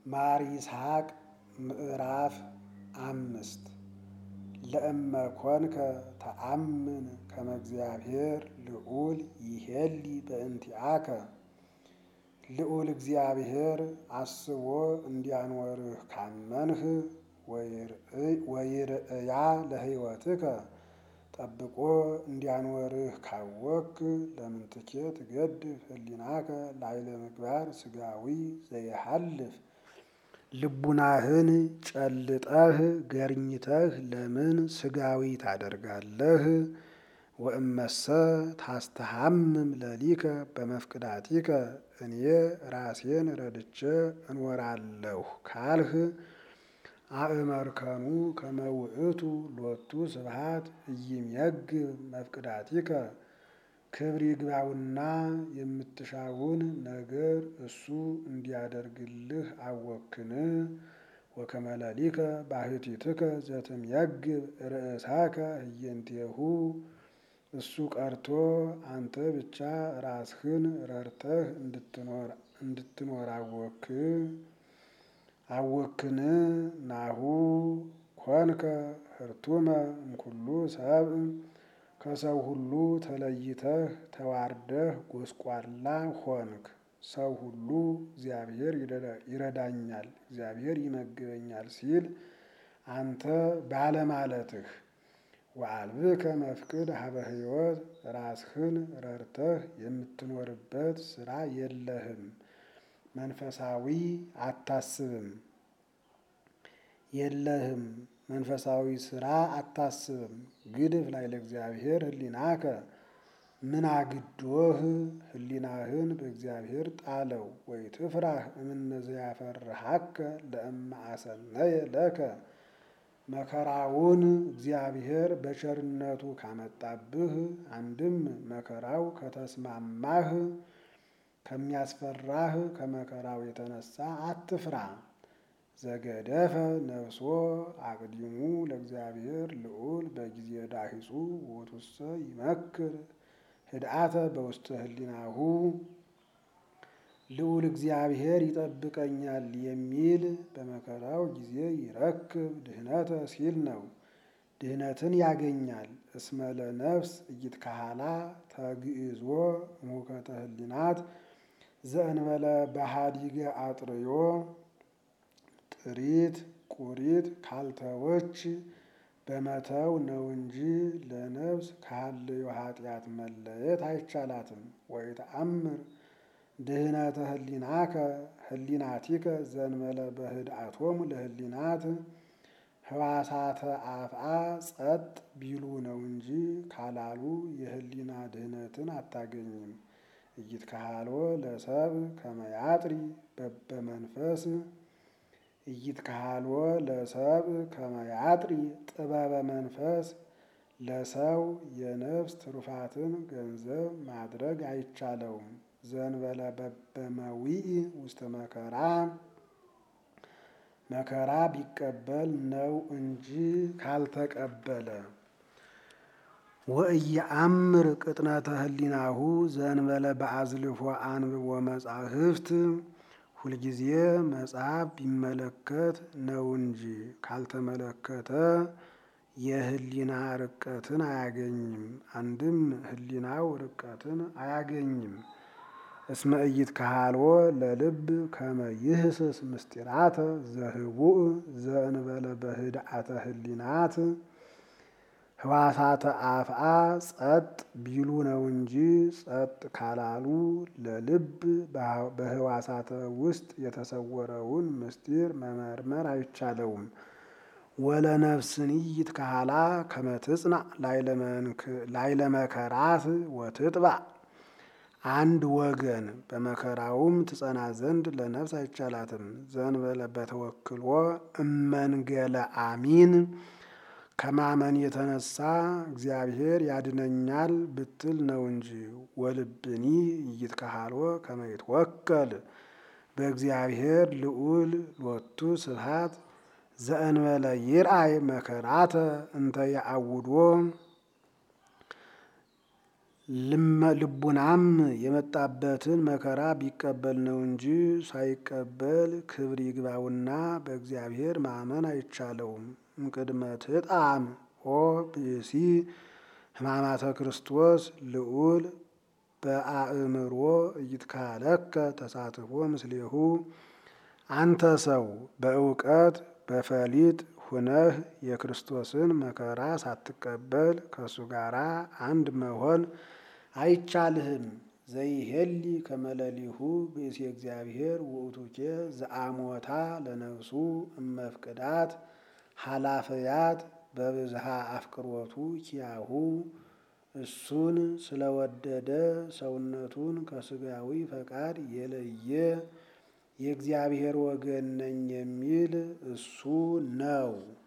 ማር ይስሐቅ ምዕራፍ 5 ለእመ ኮንከ ተአምን ከመ እግዚአብሔር ልዑል ይሄሊ በእንቲአከ ልዑል እግዚአብሔር አስቦ እንዲያኖርህ ካመንህ ወይርእያ ለሕይወትከ ጠብቆ እንዲያኖርህ ካወክ ለምንትኬ ትገድፍ ህሊናከ ላዕለ ምግባር ሥጋዊ ዘይሃልፍ ልቡናህን ጨልጠህ ገርኝተህ ለምን ሥጋዊ ታደርጋለህ? ወእመሰ ታስተሐምም ለሊከ በመፍቅዳቲከ እኔ ራሴን ረድቼ እኖራለሁ ካልህ አእመርከኑ ከመ ውእቱ ሎቱ ስብሐት ኢይሜግብ መፍቅዳቲከ ክብር ይግባውና የምትሻውን ነገር እሱ እንዲያደርግልህ አወክን? ወከመ ለሊከ ባሕቲትከ ዘትሜግብ ርእሳከ ህየንቴሁ እሱ ቀርቶ አንተ ብቻ ራስህን ረድተህ እንድትኖር አወክን? ናሁ ኮንከ ህርቱመ እምኩሉ ሰብእ ከሰው ሁሉ ተለይተህ ተዋርደህ ጎስቋላ ሆንክ። ሰው ሁሉ እግዚአብሔር ይረዳኛል፣ እግዚአብሔር ይመግበኛል ሲል አንተ ባለማለትህ ወአልብከ መፍቅድ ሀበ ሕይወት ራስህን ረድተህ የምትኖርበት ስራ የለህም። መንፈሳዊ አታስብም የለህም መንፈሳዊ ስራ አታስብም። ግድፍ ላይ ለእግዚአብሔር ህሊናከ ምን አግዶህ ህሊናህን በእግዚአብሔር ጣለው። ወይ ትፍራህ እምነ ዘያፈርሃከ ለእመ አሰነየ ለከ መከራውን እግዚአብሔር በቸርነቱ ካመጣብህ አንድም መከራው ከተስማማህ ከሚያስፈራህ ከመከራው የተነሳ አትፍራ። ዘገደፈ ነፍሶ አቅዲሙ ለእግዚአብሔር ልዑል በጊዜ ዳሂጹ ወቱሰ ይመክር ህድአተ በውስተ ህሊናሁ ልዑል እግዚአብሔር ይጠብቀኛል የሚል በመከራው ጊዜ ይረክብ ድህነተ ሲል ነው። ድህነትን ያገኛል። እስመ ለነፍስ ኢይትከሃላ ተግዕዞ እሙከተ ህሊናት ዘእንበለ በሃዲገ አጥርዮ ጥሪት ቁሪት ካልተወች በመተው ነው እንጂ ለነፍስ ከሃልዮ ኃጢአት መለየት አይቻላትም። ወይተአምር ድህነተ ህሊናቲከ ዘእንበለ በህድአቶሙ ለህሊናት ህዋሳተ አፍአ ጸጥ ቢሉ ነው እንጂ ካላሉ የህሊና ድህነትን አታገኝም። ኢይትከሃልዎ ለሰብእ ከመ ያጥሪ በበመንፈስ ኢይትከሃልዎ ለሰብእ ከመ ያጥሪ ጥበበ መንፈስ ለሰው የነፍስ ትሩፋትን ገንዘብ ማድረግ አይቻለውም። ዘእንበለ በበመዊኢ ውስተ መከራ ቢቀበል ነው እንጂ ካልተቀበለ። ወኢየአምር ቅጥነተ ህሊናሁ ዘእንበለ በአዝልፎ አንብቦ መጻሕፍት ሁልጊዜ መጽሐፍ ቢመለከት ነው እንጂ ካልተመለከተ የህሊና ርቀትን አያገኝም። አንድም ህሊናው ርቀትን አያገኝም። እስመ ኢይትከሃልዎ ለልብ ከመ ይህስስ ምስጢራተ ዘህቡእ ዘእንበለ በህድአተ ህሊናት ህዋሳተ አፍአ ጸጥ ቢሉ ነው እንጂ ጸጥ ካላሉ ለልብ በህዋሳተ ውስጥ የተሰወረውን ምስጢር መመርመር አይቻለውም። ወለነፍስኒ ይትከሃላ ከመ ትጽናዕ ላዕለ መከራት ወትጥባዕ አንድ ወገን በመከራውም ትጸና ዘንድ ለነፍስ አይቻላትም። ዘእንበለ በተወክልዎ እመንገለ አሚን ከማመን የተነሳ እግዚአብሔር ያድነኛል ብትል ነው እንጂ። ወልብኒ ኢይትከሃልዎ ከመ ይትወከል በእግዚአብሔር ልዑል ሎቱ ስብሐት ዘእንበለ ይርአይ መከራተ እንተ ያዕውድዎ ልቡናም የመጣበትን መከራ ቢቀበል ነው እንጂ ሳይቀበል ክብር ይግባውና በእግዚአብሔር ማመን አይቻለውም። እምቅድመ ትጣም ኦ ብእሲ ሕማማተ ክርስቶስ ልዑል በአእምሮ ኢይትካለከ ተሳትፎ ምስሌሁ። አንተ ሰው በእውቀት በፈሊጥ ሁነህ የክርስቶስን መከራ ሳትቀበል ከእሱ ጋር አንድ መሆን አይቻልህም። ዘይሄሊ ከመለሊሁ ብእሲ እግዚአብሔር ውእቱኬ ዘአሞታ ለነፍሱ እመፍቅዳት ኃላፈያት በብዝሃ አፍቅሮቱ ኪያሁ። እሱን ስለወደደ ሰውነቱን ከስጋዊ ፈቃድ የለየ የእግዚአብሔር ወገን ነኝ የሚል እሱ ነው።